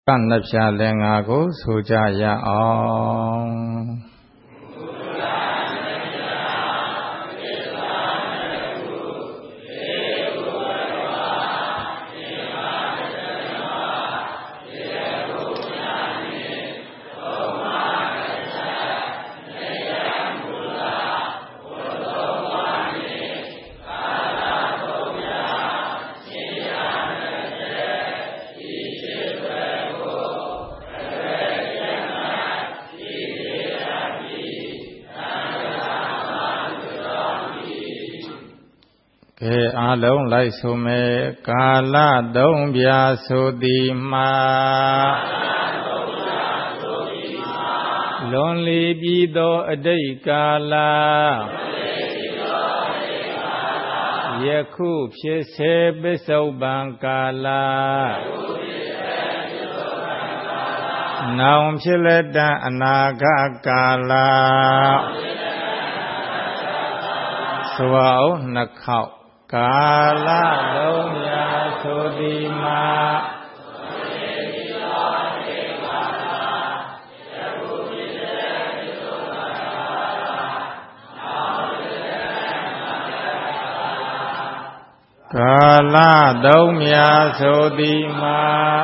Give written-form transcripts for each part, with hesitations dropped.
နှစ်ဖြာလင်္ကာကိုဆိုကြရအောင်အားလုံးလိုက်ဆိုမယ်ကာလသုံးပြာဆိုသည်မှာလွန်လီပြီးသောအတိတ်ကာလယခုဖြစ်စေပစ္စုပန်ကာလနောင်ဖြစ်လက်တံအနာဂတ်ကာလဆိုအောင်နှစ်ခေါက်ကာလသုံးရာဆိုသည်မှာကာလသုံးရာဆိုသည်မှာ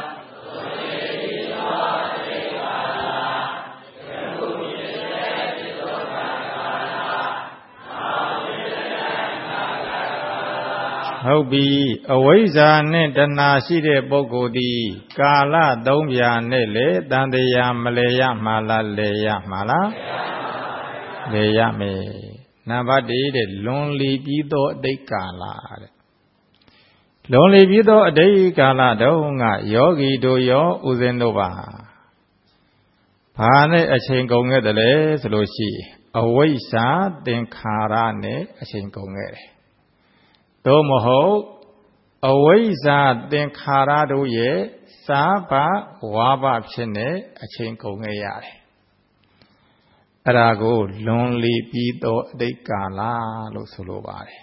ဟုတ်ပြီအဝိဇ္ဇာနဲ့တဏှာရှိတဲ့ပုဂ္ဂိုလ်သည်ကာလသုံးပြာနဲ့လေတန်တရားမလဲရမှာလားလဲရမှာလားလဲရမယ်နံပါတ်1တဲ့လွန်လီပြီးသောအတိတ်ကာလတဲ့လွန်လီပြီးသောအတိတ်ကာလတုန်းကယောဂီတို့ရောဥစဉ်တို့ပါဘာနဲ့အချိန်ကုန်ခဲ့တယ်လဲဆိုလို့ရှိအဝိဇ္ဇာသင်္ခါရနဲ့အချိန်ကုန်ခဲ့တယ်သို့မဟုတ်အဝိဇ္ဇာသင်္ခါရတို့ရဲ့စားဘဝါဘဖြစ်နေအချိန်ကုန်ခဲ့ရတယ်အဲ့ဒါကိုလွန်လီပြီးသောအတိတ်ကာလလို့ဆိုလိုပါတယ်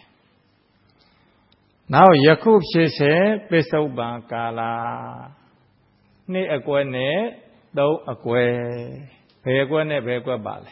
နောက်ယခုဖြစ်စေပစ္စုပန်ကာလနှစ်အကွယ်နဲ့သုံးအကွယ်ဘယ်အကွယ်နဲ့ဘယ်အကွယ်ပါလဲ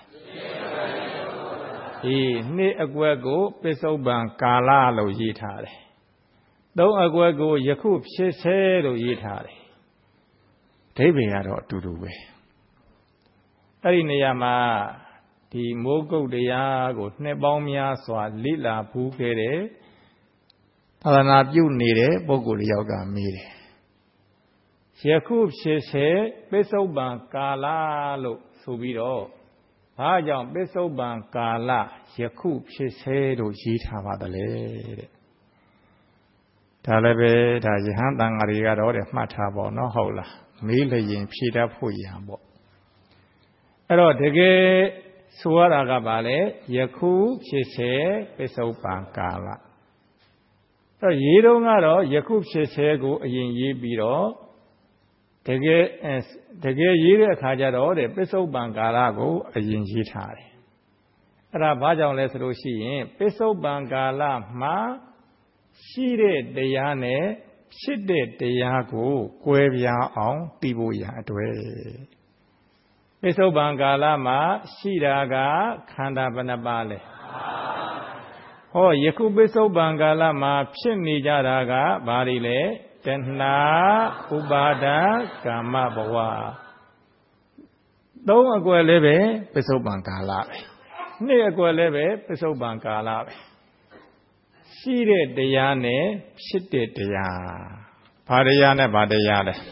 နှစ်အကွယ်ကိုပစ္စုပန်ကာလလို့ရေးထားတယ်သုံးအကွယ်ကိုယခုဖြစ်စေလို့ရေးထားတယ်အဓိပ္ပာယ်ကတော့အတူတူပဲအဲ့ဒီနေရာမှာဒီမိုးကုတ်တရားကိုနှစ်ပေါင်းများစွာလေ့လာဖူးခဲ့တဲ့သာသနာပြုနေတဲ့ပုဂ္ဂိုလ်တစ်ယောက်ကမေးတယ်ယခုဖြစ်စေပစ္စုပန်ကာလလို့ဆိုပြီးတော့ဘာကြောင့်ပစ္စုပန်ကာလယခုဖြစ်စေလို့ရေးထားပါသလဲတဲ့ဒါလည်းပဲဒါယဟန်တန်ဃာတွေကတော့တဲ့မှတ်ထားပါတော့ဟုတ်လားမေးလျင်ဖြေတတ်ဖို့ရံပေါ့အဲ့တော့တကယ်ဆိုရတာကဘာလဲယခုဖြစ်စေပစ္စုပန်ကာလအဲ့ရေးတော့ကတော့ယခုဖြစ်စေကိုအရင်ရေးပြီးတော့တကယ်ရေးတဲ့အခါကျတော့တဲ့ပစ္စုပန်ကာလကိုအရင်ရေးထားတယ်အဲ့ဒါဘာကြောင့်လဲဆိုလို့ရှိရင်ပစ္စုပန်ကာလမှာရှိတဲ့တရားနဲ့ဖြစ်တဲ့တရားကိုကွဲပြားအောင်သိဖို့ရအတွက်ပစ္စုပန်ကာလမှာရှိတာကခန္ဓာဘယ်နှပါးလဲဟောယခုပစ္စုပန်ကာလမှာဖြစ်နေကြတာကဘာတွေလဲတဏှာဥပါဒကာမဘဝသုံးအကွယ်လည်းပဲပစ္စုပန်ကာလပဲနှစ်အကွယ်လည်းပဲပစ္စုပန်ကာလပဲရှိတဲ့တရားနဲ့ဖြစ်တဲ့တရားဘာတရားနဲ့ဘာတရားလဲ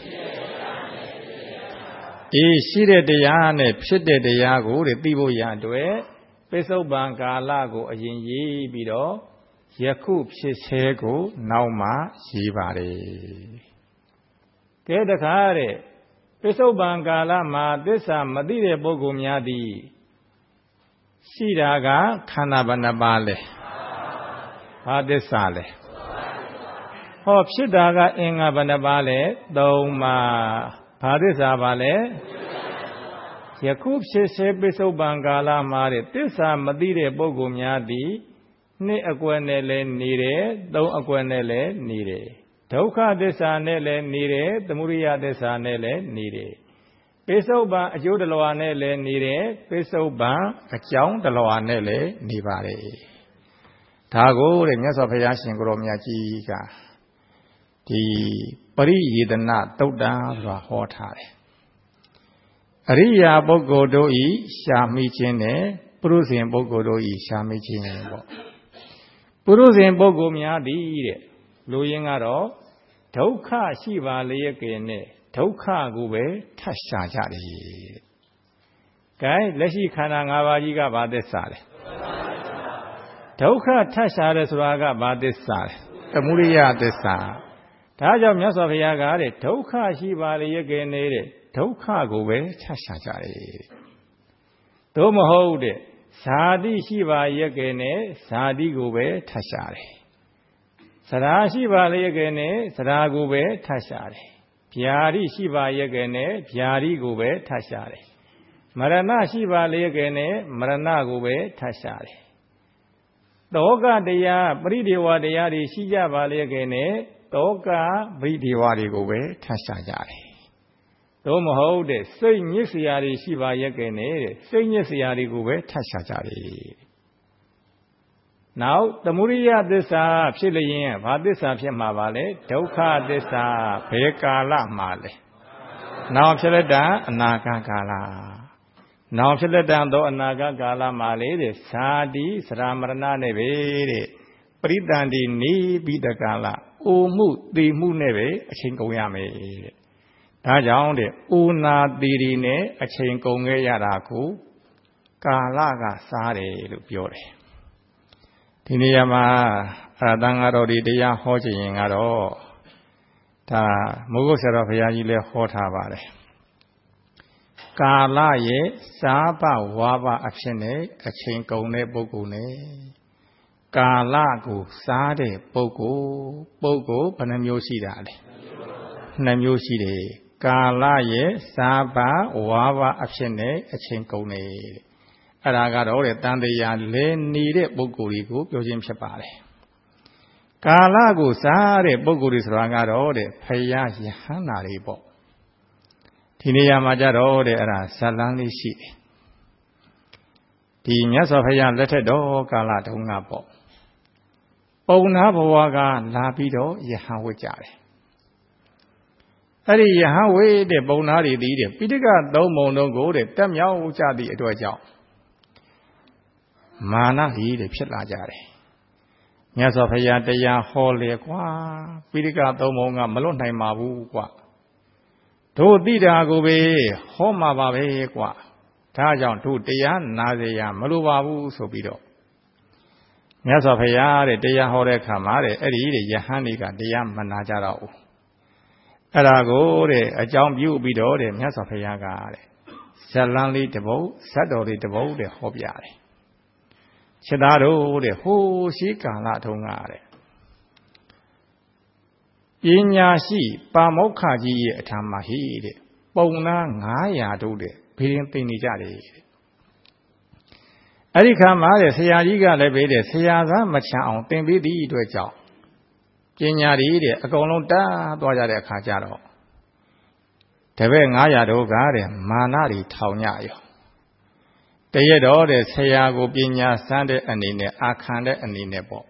ရှိတဲ့တရားနဲ့ဖြစ်တဲ့တရားကိုသိဖို့ရအတွက်ပစ္စုပန်ကာလကိုအရင်ရေးပြီးတော့ယခုဖြစ်စေကိုနောက်မှရေးပါတယ်ကဲတခါတဲ့ပစ္စုပန်ကာလမှာသစ္စာမသိတဲ့ပုဂ္ဂိုလ်များသည်ရှိတာကခန္ဓာဘယ်နှပါးလဲဘာသစ္စာလဲဟောဖြစ်တာကအင်္ဂါဘယ်နှပါးလဲသုံးပါးဘာသစ္စာပါလဲယခုဖြစ်စေပစ္စုပန်ကာလမှာတဲ့သစ္စာမသိတဲ့ပုဂ္ဂိုလ်များသည်နှစ်အကွယ်နဲ့လည်းနေတယ်သုံးအကွယ်နဲ့လည်းနေတယ်ဒုက္ခသစ္စာနဲ့လည်းနေတယ်သမုဒိယသစ္စာနဲ့လည်းနေတယ်ပိဿုပန်အကျိုးတလွာနဲ့လည်းနေတယ်ပိဿုပန်အကြောင်းတလွာနဲ့လည်းနေပါတယ်ဒါကိုတဲ့မြတ်စွာဘုရားရှင်ကိုရောမြတ်ကြီးကဒီပရိယေတနာသုတ်တံဆိုတာဟောထားတယ်အရိယာပုဂ္ဂိုလ်တို့ဤရှာမိခြင်းနဲ့ပုရုဇဉ်ပုဂ္ဂိုလ်တို့ဤရှာမိခြင်းပေါ့ပုရုဇဉ်ပုဂ္ဂိုလ်များသည်တဲ့လူရင်းကတော့ဒုက္ခရှိပါလျက်ကင်းနဲ့ဒုက္ခကိုပဲထပ်ရှာကြတယ်တဲ့။ကဲလက်ရှိခန္ဓာ၅ပါးကြီးကဘာသစ္စာလဲဒုက္ခထပ်ရှာတယ်ဆိုတာကဘာသစ္စာလဲသမုဒိယသစ္စာဒါကြောင့်မြတ်စွာဘုရားကတဲ့ဒုက္ခရှိပါလျက်ကင်းနေတဲ့ဒုက္ခကိုပဲထပ်ရှာကြတယ်တဲ့သို့မဟုတ်တဲ့ဇာတိရှိပါလျက်ကင်းနဲ့ဇာတိကိုပဲထပ်ရှာတယ်စရာရှိပါလျက်ကင်းနဲ့စရာကိုပဲထပ်ရှာတယ်ဗျာတိရှိပါလျက်ကင်းနဲ့ဗျာတိကိုပဲထပ်ရှာတယ်မရဏရှိပါလျက်ကင်းနဲ့မရဏကိုပဲထပ်ရှာတယ်တောကတရားပရိဒေဝတရားတွေရှိကြပါလျက်ကင်းနဲ့တောကပရိဒေဝတွေကိုပဲထပ်ရှာကြတယ်သို့မဟုတ်တဲ့စိတ်ညစ်စရာတွေရှိပါလျက်ကင်းနဲ့စိတ်ညစ်စရာတွေကိုပဲထပ်ရှာကြတယ်နောက်သမုဒိယသစ္စာဖြစ်လျင်ဘာသစ္စာဖြစ်မှာပါလဲဒုက္ခသစ္စာဘယ်ကာလမှာလဲနောက်ဖြစ်လက်တံအနာဂတ်ကာလနောက်ဖြစ်လက်တံသောအနာဂတ်ကာလမှာလေတဲ့ဇာတိစရာမရဏနဲ့ပဲတဲ့ပရိသန္တိနေပြီးတကာလအိုမှုသိမှုနဲ့ပဲအချိန်ကုန်ရမယ်တဲ့ဒါကြောင့်တဲ့အိုနာတိရီနဲ့အချိန်ကုန်ခဲ့ရတာကိုကာလကစားတယ်လို့ပြောတယ်ဒီနေရာမှာအရဟံတော်ဒီတရားဟောခြင်းရင်ကတော့ဒါမိုးကုတ်ဆရာတော်ဘုရားကြီးလည်းဟောထားပါတယ်ကာလရဲ့စားပဝါပအဖြစ်နဲ့အချိန်ကုန်တဲ့ပုဂ္ဂိုလ်နဲ့ကာလကိုစားတဲ့ပုဂ္ဂိုလ်ဘယ်နှမျိုးရှိတာလဲနှစ်မျိုးရှိတယ်ကာလရဲ့စားပဝါပအဖြစ်နဲ့အချိန်ကုန်တယ်အဲ့ဒါကတော့တဲ့တန်တရားလဲနေတဲ့ပုဂ္ဂိုလ်တွေကိုပြောခြင်းဖြစ်ပါတယ်ကာလကိုစားတဲ့ပုဂ္ဂိုလ်တွေဆိုတာကတော့တဲ့ဖယားယဟန္တာတွေပေါ့ဒီနေရာမှာကြတော့တဲ့အဲ့ဒါဇတ်လန်းလေးရှိတယ်ဒီမြတ်စွာဘုရားလက်ထက်တော်ကာလတုန်းကပေါ့ပုံနာဘဝကလာပြီးတော့ယဟန်ဝတ်ကြတယ်အဲ့ဒီယဟန်ဝတ်တဲ့ပုံနာတွေသည်တဲ့ပိဋကသုံးပုံလုံးကိုတဲ့တက်မြောက်ကြသည့်အတွက်ကြောင့်မာနကြီးတွေဖြစ်လာကြတယ်မြတ်စွာဘုရားတရားဟောလေကွာပိဋကသုံးပုံကမလွတ်နိုင်ပါဘူးကွာတို့သိတာကိုပဲဟောမှာပါပဲကွာဒါကြောင့်တို့တရားနာစေရမလိုပါဘူးဆိုပြီးတော့မြတ်စွာဘုရားတဲ့တရားဟောတဲ့အခါမှာတဲ့အဲ့ဒီတဲ့ယဟန်တွေကတရားမနာကြတော့ဘူးအဲ့ဒါကိုတဲ့အကြောင်းပြုပြီးတော့တဲ့မြတ်စွာဘုရားကတဲ့ဇတ်လန်းလေးတစ်ပုဒ်ဇတ်တော်လေးတစ်ပုဒ်တဲ့ဟောပြတယ်ခြေသားတို့တဲ့ဟိုးရှိကာလထုံးကတဲ့ပညာရှိပါမောက္ခကြီးရဲ့အထံမှာဟိတဲ့ပုံနာ900တို့တဲ့ဘင်းသိနေကြတယ်တဲ့အဲ့ဒီခါမှာတဲ့ဆရာကြီးကလည်းပဲတဲ့ဆရာသားမချမ်းအောင်သင်ပေးသည့်အတွက်ကြောင့်ပညာတွေတဲ့အကုန်လုံးတားသွားကြတဲ့အခါကျတော့တပည့်900တို့ကတဲ့မာနတွေထောင်ညရောတရက်တော့တဲ့ဆရာကိုပညာစမ်းတဲ့အနေနဲ့အာခံတဲ့အနေနဲ့ပေါ့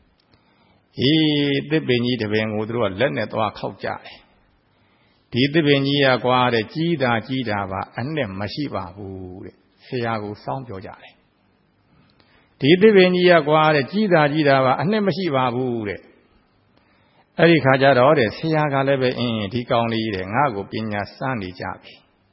သစ်ပင်ကြီးတစ်ပင်ကိုသူတို့ကလက်နဲ့သွားခောက်ကြတယ်ဒီသစ်ပင်ကြီးကကွာတဲ့ကြီးတာပါအနဲ့မရှိပါဘူးတဲ့ဆရာကိုစောင်းပြောကြတယ်ဒီသစ်ပင်ကြီးကကွာတဲ့ကြီးတာပါအနဲ့မရှိပါဘူးတဲ့အဲ့ဒီခါကျတော့တဲ့ဆရာကလည်းပဲဒီကောင်လေးတဲ့ငါ့ကိုပညာစမ်းနေကြပြီ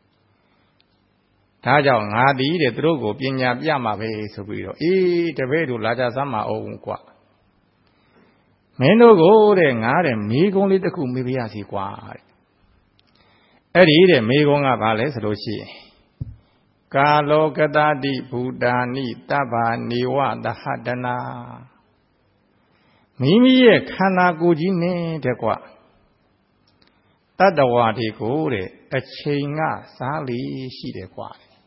ဒါကြောင့်ငါသည်တဲ့သူတို့ကိုပညာပြမှာပဲဆိုပြီးတော့တပည့်တို့လာကြစမ်းမအောင်ကွာမင်းတို့ကိုတဲ့ငါတဲ့မိကုံးလေးတစ်ခုမေးပြရစီကွာတဲ့အဲ့ဒီတဲ့မိကုံးကဘာလဲဆိုလို့ရှိရင်ကာလောကတတိဘူတာနိတဗ္ဗာနေဝသဟတနာမိမိရဲ့ခန္ဓာကိုယ်ကြီးနဲ့တဲ့ကွာတတ္တဝါတွေကိုတဲ့အချိန်ကစားလေရှိတယ်ကွာ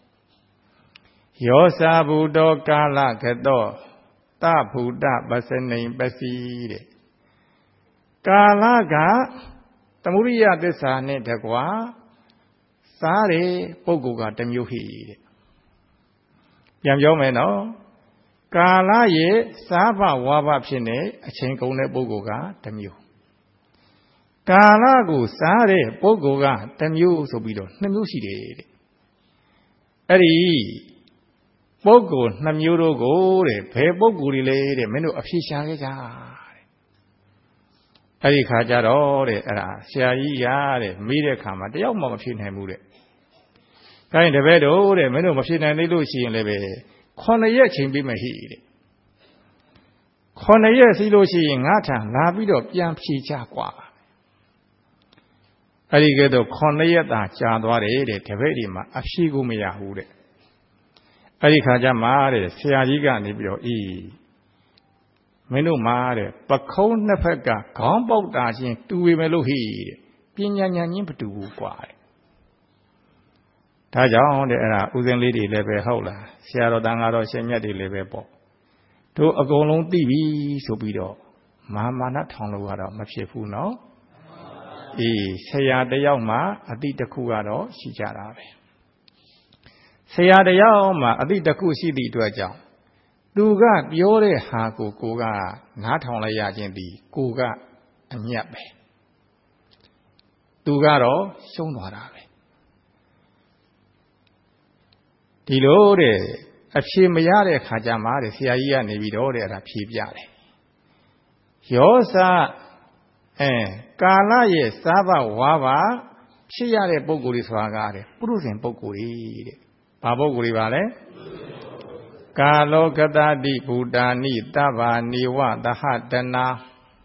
ယောစာဘူတောကာလကတောတဘူတပစနိပစီတဲ့ Kalaga Tamuriya Desa Netagua Sare Pogoga Temuhi Yam Yomeno Kala ye Saba Waba Pine a Chenkone Pogoga Temu Kalago Sare Pogoga Temu Sobido Nemusi Eri Pogo Namuro go Peboguri lady Menu of Shisha Eri Kajaro Shia Media Kama the Yom of Shinhamure Kind of Vedo the Menu of Shin and Lucy and Leve Corner yet be my heat Corner yes Lucy in Ata Lavido Yam Chichaqua Arigato Corneyata Jadware Tevedima Ashigumia Hude Arikaja Mare Siagiga Nibio E Menu Mare Bacon Nefega Combo Dajin 2 Meluhi Pinyan Yimpu Quai Taja the era Uzen Lady Leve Hola Sierra Dangaro Senya de Levebo to a Golon TV Subido Mama not Honolulu Machefu no Saya de Yama, Adita Kuaro, Shijarabe. Saya de Yama, Adita Kusi to a jam. Duga, Biore Haku Kuga, not only Yajindi, Kuga, and Yabe. Dugaro, Sonarabe. Dilore, a Chimayare Hajamare, Sia Nevidore, a Pibiare. Yosa. Kala ye Saba Wava, Chia Boguri Swagare, Brusin Boguri, Paboguri Vale Kalo Gadadi Budani, Dava Niwa, the Hadana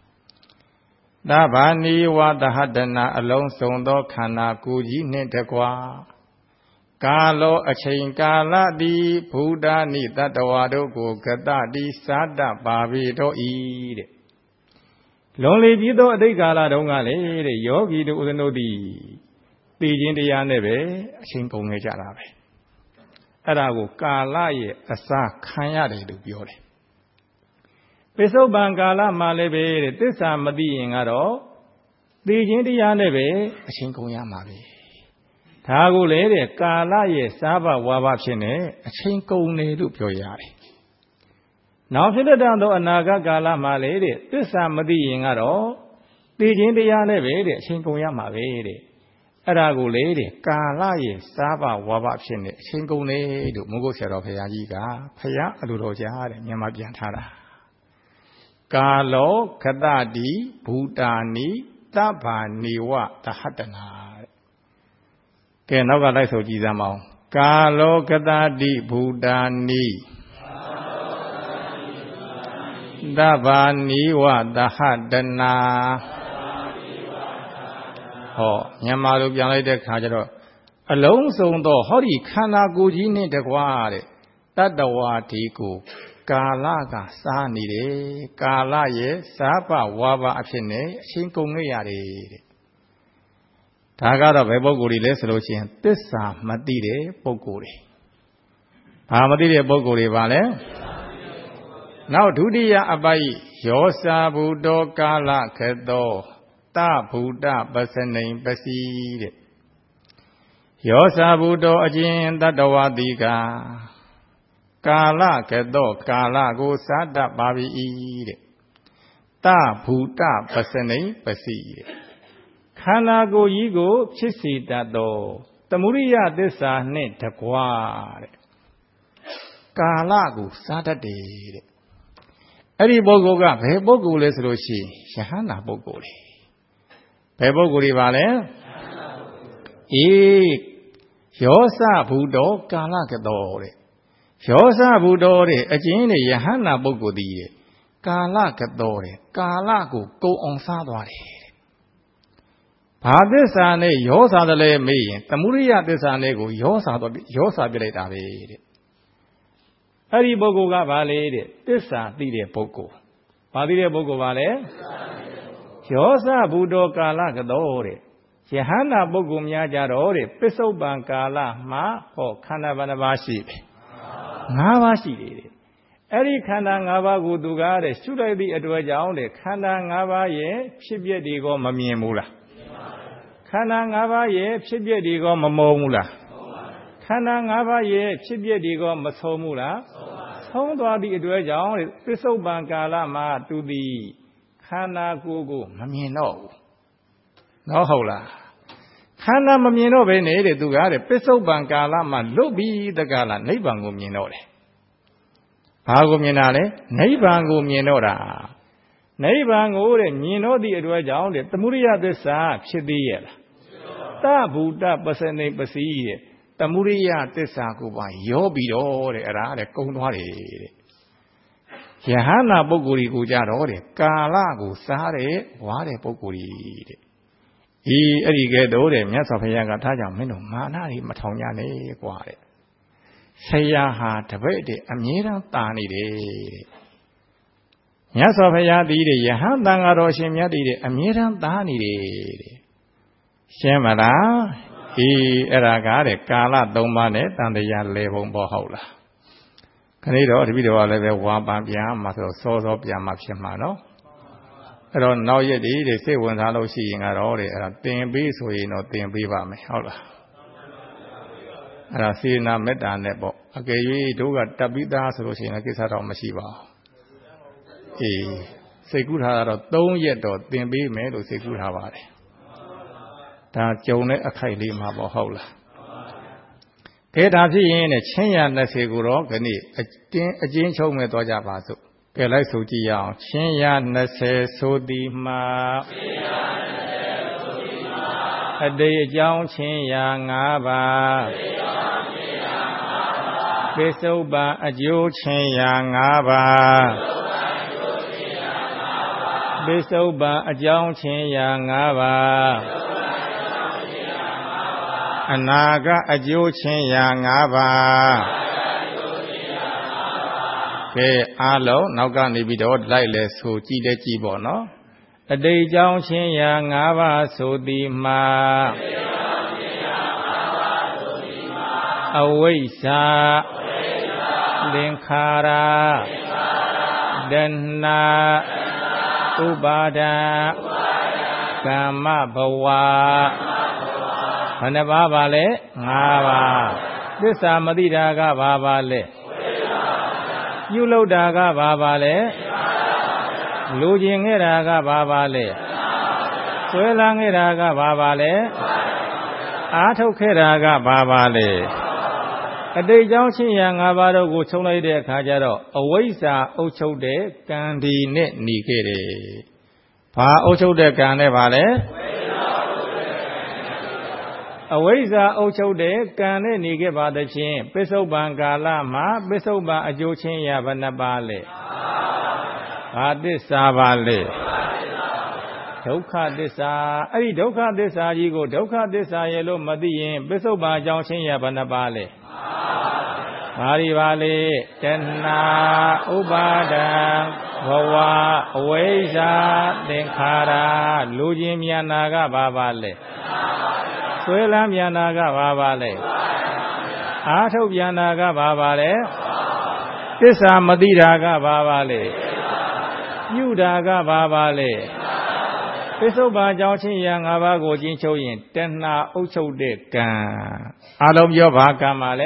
Dava Niwa, the Hadana, alone Sondo Kana Kuji Netaqua Kalo a chain Kala di Budani, Tatawado Gadadi Sada Babido eat. Lonely Vido de Gala Dongale, Yogi do Udanodi, Pidgin de Yaneve, Chinkong Jarabe. Arago Kalaye, Asa Kanyade do Biore. Peso Bangala Malebe, Tessa Madi in Aro, Pidgin de Yaneve, Chinkong Yamabe. Tago Lede, Kalaye, Saba Wabachene, Chinkong Ne do Pioyare. Now, if you don't know Anaga Gala Malady, this Samadi in Aro, Pidgin the Yaneve, Chinkoyama Vede, Arago lady, Kalaye, Saba, Wabachin, Chinkone, Mugosero Payagiga, Paya, Aduroja, Yamabiantara. Kalo, Kadadi, Butani, Taba, Niwa, Tahatana. Kenoga Liso Gizamo. Kalo, Kadadi, Butani. Dava Niwa Dahadana Oh, Yamalu Yanade Kajaro. Alone so do Hori Kana Gujini de Guare. Tadawatiku Kalaga Sanide Kalaye Sapa Waba Achene Shinkungiari Tagada Beboguri Lesrochin Tessa Matide Poguri Hamadide Boguri Vale Now Dudia Abai Yosa Budo Kala Kedo Ta Buddha Basanin Baside Yosa Budo Ajin Dadawadiga Kala Kedo Kala Go Sada Babi Ide Ta Buddha Basanin Baside Kana Go Yigo Chisi Dado Tamuriya Desa Net Taquare Kala Go Sada De Eri Bogoga, Bebogules Roshi, Shahana Bogoli. Beboguri Vale E Yosa Budo Kalakadore. Yosa Budore, a gene Yahana Bogodi. Kalakadore, Kalaku, go on Sadware. Padesane, Yosa the Le me, Tamuria desanego, Yosa Bileta. Eri Bogoga Vale, Tessa Dide Poco. Padire Bogo Vale Yosa Budo Kalakadore. Yahana Bogumia Jarore, Peso Bankala, Ma, or Kanavanabashi. Navashi. Eri khanda ngaba gu duga de shudai di atwe jaung de khanda ngaba ye phit pyet di ko ma myin bu la khanda ngaba ye phit pyet di ko ma mong bu la khanda ngaba ye phit pyet di ko ma som bu la xong twa di atwe jaung de Pissubban kala ma tu di khanda ko ma myin daw bu no hou la khanda ma myin daw be ne de duga de Pissubban kala ma lup bi ta kala Nibbān ko myin daw deဘာကိုမြင်တာလဲနိဗ္ဗာန်ကိုမြင်တော့တာနိဗ္ဗာန်ကိုတဲ့မြင်တော့သည့်အတွက်ကြောင့်တဲ့သမုဒိယသစ္စာဖြစ်သေးရဲ့လားသဗုဒ္ဓပစနေပစီတဲ့သမုဒိယသစ္စာကိုပါရောပြီးတော့တဲ့အဲ့ဒါတဲ့ကုံသွားတယ်တဲ့ယဟန္တာပုဂ္ဂိုလ်ကြီးကိုကြတော့တဲ့ကာလကိုစားတဲ့ဝါတဲ့ပုဂ္ဂိုလ်ကြီးတဲ့အဲ့ဒီကဲတော့တဲ့မြတ်စွာဘုရားကထားကြောင့်မင်းတို့မာနကြီးမထောင်ကြနဲ့ကွာတဲ့ဆရာဟာတပည့်တဲ့အမြဲတမ်းတာနေတယ်မြတ်စွာဘုရားတည်တဲ့ယဟန်တန်ဃာတော်ရှင်မြတ်တည်တဲ့အမြဲတမ်းတာနေတယ်တဲ့ရှင်းမလားအဲ့ဒါကားတဲ့ကာလ၃ပါးနဲ့တန်တရား၄ပုံပေါ့ဟုတ်လားခဏတော့တပည့်တော်ကလည်းပဲဝါပန်ပြန်မှာဆိုစောစောပြန်မှာဖြစ်မှာနော်အဲ့တော့နောက်ရက်ဒီတဲ့စိတ်ဝင်စားလို့ရှိရင်ကတော့တဲ့အဲ့ဒါသင်ပေးဆိုရင်တော့သင်ပေးပါမယ်ဟုတ်လားအဲ့ဒါစေနာမေတ္တာနဲ့ပေါ့အကယ်၍တို့ကတပ်ပြီးသားဆိုလို့ရှိရင်ကိစ္စတော့မရှိပါဘူးစိတ်ကူးထားတာတော့3ရက်တော့သင်ပေးမယ်လို့စိတ်ကူးထားပါတယ်ဒါကြုံတဲ့အခိုက်လေးမှာပေါ့ဟုတ်လားကဲဒါဖြစ်ရင်နဲ့ချင်းရ20ကိုတော့ခဏအကျဉ်းချုပ်မဲ့တော့ကြပါစို့ကဲလိုက်ဆိုကြည့်ရအောင်ချင်းရ20ဆိုသည်မှာအတိတ်အကြောင်းချင်းရာ5ပါးPissubban အကျိုးချင်းရာ5ပါးPissubban အကြောင်းချင်းရာ5ပါးအနာကအကျိုးချင်းရာ5ပါးကဲအားလုံးနောက်ကနေပြီးတော့လိုက်လဲဆိုကြည့်တဲ့ကြည့်ပေါ့နော်အတိတ်အကြောင်းချင်းရာ5ပါးဆိုသည်မှာအဝိဇ္ဇာသင်္ခါရတဏှာဥပါဒံကာမဘဝဘယ်နှပါးပါလဲ5ပါးသစ္စာမသိတာကဘာပါလဲပြုလုပ်တာကဘာပါလဲလူကျင်ခဲ့တာကဘာပါလဲဆွဲလန်းခဲ့တာကဘာပါလဲအားထုတ်ခဲ့တာကဘာပါလဲအတိတ်ကြောင့်ချင်းရာ5ပါးတို့ကိုခြုံလိုက်တဲ့အခါကျတော့အဝိဇ္ဇာအုပ်ချုပ်တဲ့ကံဒီနဲ့หนีခဲ့တယ်။ဘာအုပ်ချုပ်တဲ့ကံနဲ့ပါလဲအဝိဇ္ဇာအုပ်ချုပ်တဲ့ကံနဲ့หนีခဲ့ပါသဖြင့်PissubbanကာလမှာPissubbanအကျိုးချင်းရာဘယ်နှပါလဲဘာသစ္စာပါလဲဒုက္ခသစ္စာအဲ့ဒီဒုက္ခသစ္စာကြီးကိုဒုက္ခသစ္စာရဲ့လို့မသိရင်Pissubbanအကြောင်းချင်းရာဘယ်နှပါလဲဘာတွေပါလဲတဏှာဥပါဒံဘဝအဝိဇ္ဇာသင်္ခါရလူချင်းမြန်နာကဘာပါလဲဆွဲလန်းမြန်နာကဘာပါလဲအားထုတ်မြန်နာကဘာပါလဲသစ္စာမသိတာကဘာပါလဲပြုတာကဘာပါလဲPissubbanအကြောင်းချင်းရာ5ပါးကိုကျင့်ချုပ်ရင်တဏှာအုပ်ချုပ်တဲ့ကံအလုံးပြောဘာကံပါလဲ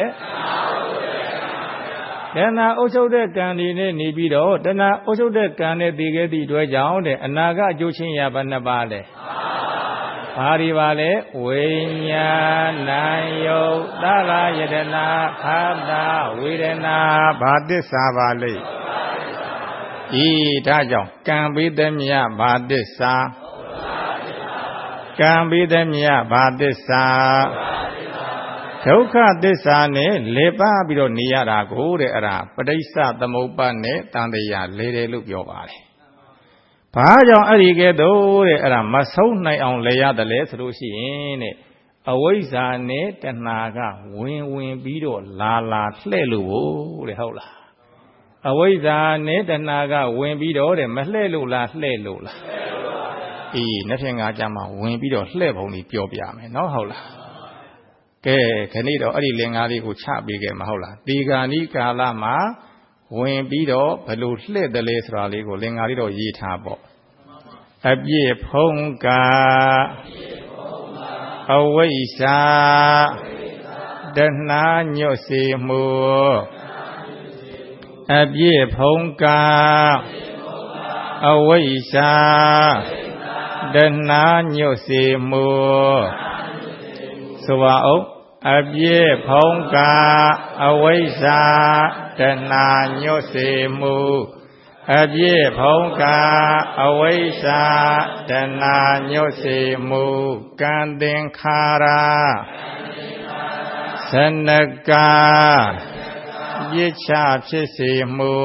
တဏှာအုပ်ချုပ်တဲ့ကံဒီနဲ့နေပြီးတော့တဏှာအုပ်ချုပ်တဲ့ကံနဲ့တည်ခဲ့သည့်အတွက်ကြောင့်တဲ့အနာဂတ်အကျိုးချင်းရာဘယ်နှပါလဲဘာဒီပါလဲဝိညာဏယုတ်သလယတနာခန္ဓာဝေဒနာဘာသစ္စာပါလဲဒါကြောင့်ကံပေးသည်မြတ်ဘာသစ္စာကံပေးသည်မြတ်ဘာသစ္စာဒုက္ခသစ္စာနဲ့လေပါပြီးတော့နေရတာကိုတဲ့အဲ့ဒါပဋိစ္စသမုပ္ပါဒ်နဲ့တန်တရားလေတယ်လို့ပြောပါတယ်။ဘာကြောင့်အဲ့ဒီကဲတော့တဲ့အဲ့ဒါမဆုံးနိုင်အောင်လေရတယ်လဲဆိုလို့ရှိရင်တဲ့အဝိဇ္ဇာနဲ့တဏှာကဝင်ပြီးတော့လာလှဲ့လို့တဲ့ဟုတ်လား။အဝိဇ္ဇာနဲ့တဏှာကဝင်ပြီးတော့တဲ့မလှဲ့လို့လားလှဲ့လို့လား။နှစ်ဖြင့်ငါကြမှာဝင်ပြီးတော့လှဲ့ပုံကြီးပြောပြမယ်နော်ဟုတ်လား။ကဲခဏိတော့အဲ့ဒီလင်္ကားလေးကိုချပေးခဲ့မှာဟုတ်လားဒီဂာနိကာလမှာဝင်ပြီးတော့ဘယ်လိုလှည့်တယ်လဲဆိုတာလေးကိုလင်္ကာလေးတော့ရေးထားပေါ့အပြည့်ဖုံးကအဝိဇ္ဇာတဏှာညွတ်စေမှုအပြည့်ဖုံးကအဝိဇ္ဇာတဏှာညွတ်စေမှုဆိုပါဦးအပြည့်ဖုံးကအဝိဇ္ဇာတဏှာညွတ်စေမှုအပြည့်ဖုံးကအဝိဇ္ဇာတဏှာညွတ်စေမှုကံသင်္ခါရသနကပြစ်ချဖြစ်စေမှု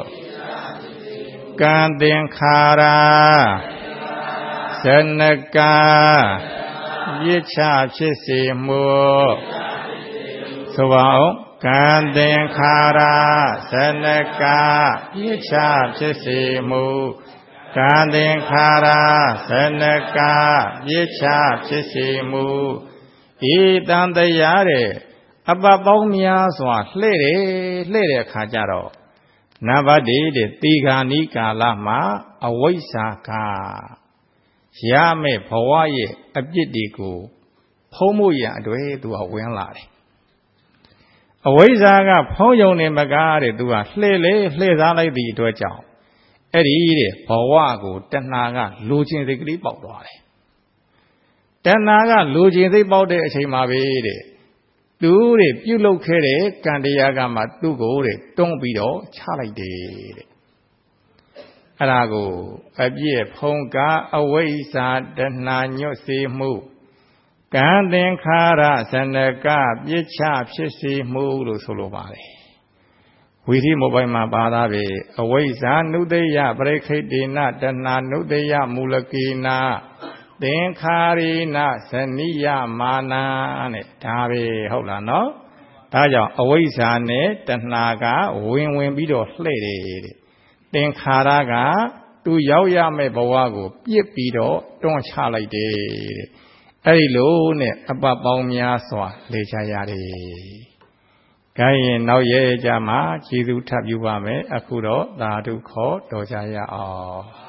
ကံသင်္ခါရသနကပြစ်ချဖြစ်စေမှုဆိုပါဦးကံသင်္ခါရသနကပြစ်ချဖြစ်စေမှုကံသင်္ခါရသနကပြစ်ချဖြစ်စေမှုဤတန်တရားတဲ့အပပေါင်းများစွာလှဲ့တဲ့အခါကျတော့နံပါတ်1တဲ့ตีဃာနိကာလမှာအဝိဇ္ဇာကရမဲ့ဘဝရဲ့အပြစ်တွေကိုဖုံးမှုရအတွက်သူကဝင်လာတယ်အဝိဇ္ဇာကဖုံးယုံနေမကားတဲ့သူကလှဲ့စားလိုက်သည့်အတွက်ကြောင့်အဲ့ဒီတဲ့ဘဝကိုတဏှာကလိုချင်စိတ်ကလေးပေါက်သွားတယ်တဏှာကလိုချင်စိတ်ပေါက်တဲ့အချိန်မှာပဲတဲ့သူတဲ့ပြုတ်လုခဲ့တဲ့ကံတရားကမှသူ့ကိုတဲ့တွန်းပြီးတော့ချလိုက်တယ်တဲ့အဲ့ဒါကိုအပြည့်ဖုံးကအဝိဇ္ဇာတဏှာညွတ်စေမှုကံသင်္ခါရသနကပြစ်ချဖြစ်စေမှုလို့ဆိုလိုပါတယ်ဝိသီမိုဘိုင်းမှာပါတာပဲအဝိဇ္ဇာနုတ္တယပရိခိတေနတဏှာနုတ္တယမူလကေနာသင်္ခါရိနဇနိယမာနာနဲ့ဒါပဲဟုတ်လားနော်ဒါကြောင့်အဝိဇ္ဇာနဲ့တဏှာကဝင်ပြီးတော့လှဲ့တယ်တဲ့သင်္ခါရကသူရောက်ရမယ့်ဘဝကိုပြစ်ပြီးတော့တွန်းချလိုက်တယ်တဲ့အဲ့ဒီလိုနဲ့အပပေါင်းများစွာလေချရတယ်။ခိုင်းရင်နောက်ရဲကြမှာကျေးဇူးထပ်ပြုပါမယ်။အခုတော့သာဓုခေါ်တော်ကြရအောင်။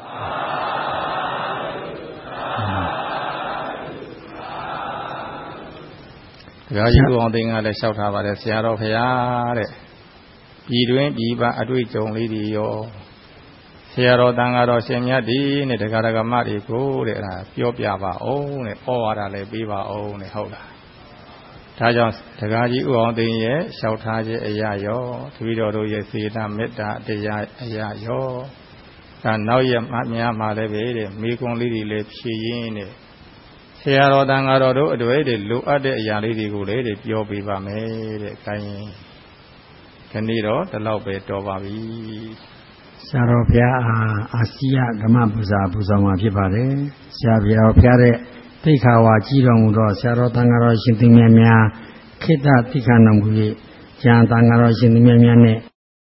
ဒါကြီးကိုအောင်သိန်းကလည်းလျှောက်ထားပါတယ်ဆရာတော်ဖရာတဲ့။ပြည်တွင်းပြည်ပအတွေ့အကြုံလေးတွေရောဆရာတော်တန်ဃာတော်ရှင်မြတ်ဒီနဲ့တရားဓမ္မတွေကိုတဲ့အဲ့ဒါပြောပြပါအောင်တဲ့ဩဝါဒလည်းပေးပါအောင်တဲ့ဟုတ်လားဒါကြောင့်တရားကြီးဥအောင်သိန်းရဲ့လျှောက်ထားခြင်းအရာရောတပည့်တော်တို့ရဲ့စေတမေတ္တာတရားအရာရောဒါနောက်ရမှများမှာလည်းပဲတဲ့မိကွန်လေးတွေလည်းဖြည့်ရင်းတဲ့ဆရာတော်တန်ဃာတော်တို့အတွေ့တဲ့လိုအပ်တဲ့အရာလေးတွေကိုလည်းပြောပြပါမယ်တဲ့ခိုင်းရင်ခဏတော့ဒီလောက်ပဲတော်ပါပြီဆရာတော်ဘုရားအာစီယဓမ္မပူဇာပူဇော်မှာဖြစ်ပါတယ်ဆရာဘုရားတဲ့သိက္ခာဝါကြီးတော်မူသောဆရာတော်တန်ဃာတော်ရှင်သူမြတ်များခေတ္တသိက္ခာတော်မူ၍ဉာဏ်တန်ဃာတော်ရှင်သူမြတ်များနဲ့